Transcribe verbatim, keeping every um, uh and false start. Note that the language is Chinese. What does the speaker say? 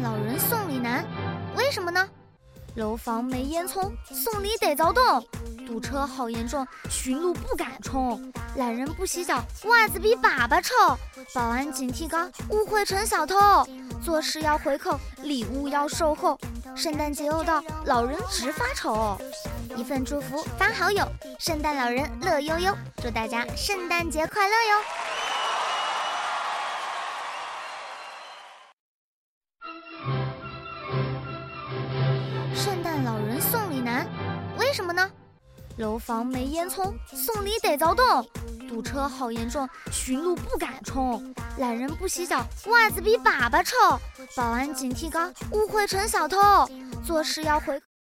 老人送礼难，为什么呢？楼房没烟囱，送礼得凿洞。堵车好严重，驯鹿不敢冲。懒人不洗脚，袜子比粑粑臭。保安警惕高，误会成小偷。做事要回扣，礼物要售后。圣诞节又到，老人直发愁。一份祝福发好友，圣诞老人乐悠悠，祝大家圣诞节快乐哟！圣诞老人送礼难，为什么呢？楼房没烟囱，送礼得凿洞。堵车好严重，驯鹿不敢冲。懒人不洗脚，袜子比粑粑臭。保安警惕高，误会成小偷。做事要回